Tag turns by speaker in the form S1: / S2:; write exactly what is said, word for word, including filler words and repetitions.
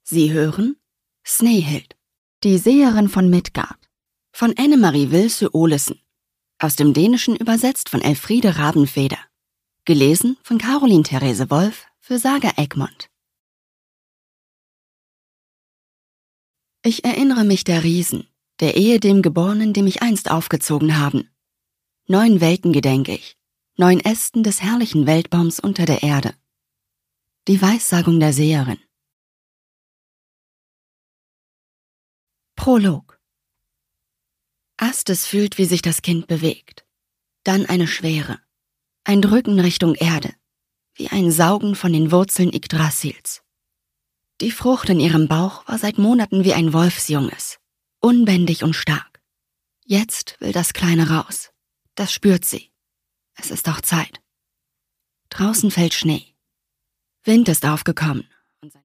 S1: Sie hören Snehild, die Seherin von Midgard, von Anne-Marie Wilsø Olesen, aus dem Dänischen übersetzt von Elfriede Rabenfeder, gelesen von Caroline Therese Wolf für Saga Egmont. Ich erinnere mich der Riesen, der ehedem Geborenen, die mich einst aufgezogen haben. Neun Welten gedenke ich, neun Ästen des herrlichen Weltbaums unter der Erde. Die Weissagung der Seherin. Prolog. Astes fühlt, wie sich das Kind bewegt. Dann eine Schwere, ein Drücken Richtung Erde, wie ein Saugen von den Wurzeln Yggdrasils. Die Frucht in ihrem Bauch war seit Monaten wie ein Wolfsjunges, unbändig und stark. Jetzt will das Kleine raus. Das spürt sie. Es ist auch Zeit. Draußen fällt Schnee. Wind ist aufgekommen.